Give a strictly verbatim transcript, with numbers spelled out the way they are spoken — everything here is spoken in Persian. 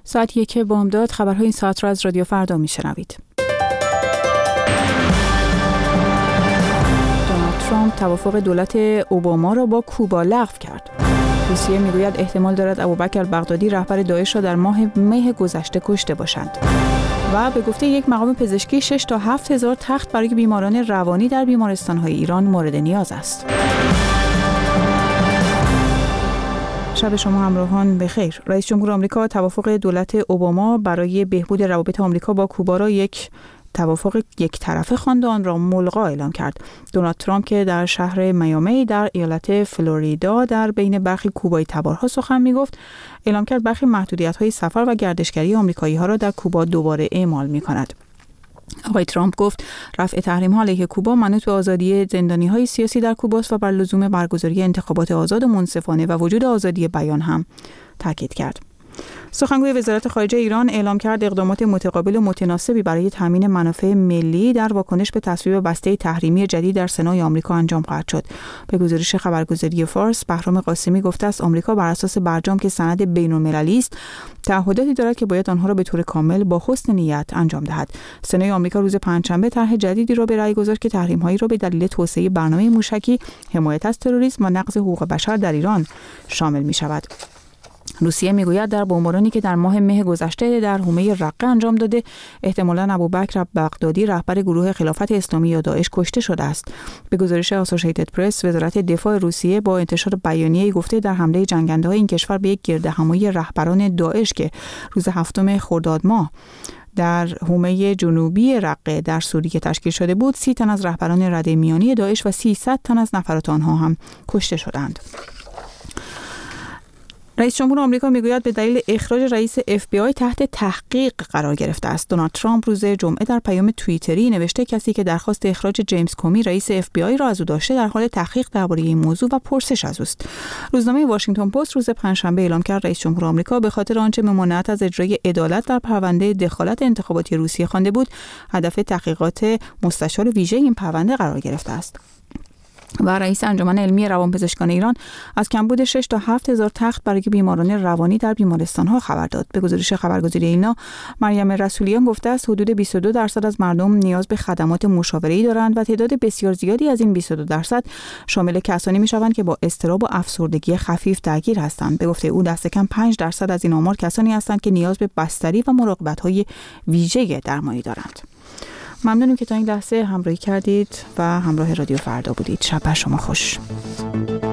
ساعت یک بامداد خبرهای این ساعت را از رادیو فردا میشنوید. دونالد ترامپ توافق دولت اوباما را با کوبا لغو کرد. روسیه میگوید احتمال دارد ابوبکر بغدادی رهبر داعش را در ماه می گذشته کشته باشند. و به گفته یک مقام پزشکی شش تا هفت هزار تخت برای بیماران روانی در بیمارستان‌های ایران مورد نیاز است. شب شما همراهان بخیر. رئیس جمهور آمریکا توافق دولت اوباما برای بهبود روابط آمریکا با کوبا را یک توافق یک طرفه خواند و آن را ملغا اعلام کرد. دونالد ترامپ که در شهر میامی در ایالت فلوریدا در بین برخی کوبایی تبارها سخن می‌گفت، اعلام کرد برخی محدودیت‌های سفر و گردشگری آمریکایی‌ها را در کوبا دوباره اعمال می‌کند. آقای ترامپ گفت رفع تحریم‌ها علیه کوبا منوط به آزادی زندانی‌های سیاسی در کوبا است و بر لزوم برگزاری انتخابات آزاد و منصفانه و وجود آزادی بیان هم تاکید کرد. سخنگوی وزارت خارجه ایران اعلام کرد اقدامات متقابل و متناسبی برای تامین منافع ملی در واکنش به تصویب بسته تحریمی جدید در سنای آمریکا انجام خواهد شد. به گزارش خبرگزاری فارس، بهرام قاسمی گفته است آمریکا بر اساس برجام که سند بین‌المللی است، تعهداتی دارد که باید آنها را به طور کامل با حسن نیت انجام دهد. سنای آمریکا روز پنجشنبه طرح جدیدی را به رأی گذاشت که تحریم‌هایی را به دلیل توسعه برنامه موشکی، حمایت از تروریسم و نقض حقوق بشر در ایران شامل می‌شود. روسیه میگوید در بمبارانی که در ماه مه گذشته در حومه رقه انجام داده، احتمالاً ابوبکر بغدادی رهبر گروه خلافت اسلامی یا داعش کشته شده است. به گزارش اسوسییتد پرس، وزارت دفاع روسیه با انتشار بیانیه‌ای گفته در حمله جنگنده‌های این کشور به یک گردهمایی رهبران داعش که روز هفتم خرداد ماه در حومه جنوبی رقه در سوریه تشکیل شده بود، سی تن از رهبران رده میانی داعش و سیصد تن از نفرات آنها هم کشته شدند. رئیس جمهور آمریکا میگوید به دلیل اخراج رئیس اف بی آی تحت تحقیق قرار گرفته است. دونالد ترامپ روز جمعه در پیام توییتری نوشته کسی که درخواست اخراج جیمز کومی رئیس اف بی آی را از او داشته در حال تحقیق درباره این موضوع و پرسش از اوست. روزنامه واشنگتن پست روز پنجشنبه اعلام کرد رئیس جمهور آمریکا به خاطر آنچه ممانعت از اجرای عدالت در پرونده دخالت انتخاباتی روسیه خوانده بود، هدف تحقیقات مستشار ویژه این پرونده قرار گرفته است. و رئیس انجمن علمی روانپزشکان ایران از کمبود شش تا هفت هزار تخت برای بیماران روانی در بیمارستان‌ها خبر داد. به گزارش خبرگزاری اینا، مریم رسولیان گفته است حدود بیست و دو درصد از مردم نیاز به خدمات مشاوره‌ای دارند و تعداد بسیار زیادی از این بیست و دو درصد شامل کسانی می‌شوند که با اضطراب و افسردگی خفیف درگیر هستند. به گفته او دست کم پنج درصد از این آمار کسانی هستند که نیاز به بستری و مراقبت‌های ویژه درمانی دارند. ممنونم که تا این لحظه همراهی کردید و همراه رادیو فردا بودید. شب بر شما خوش.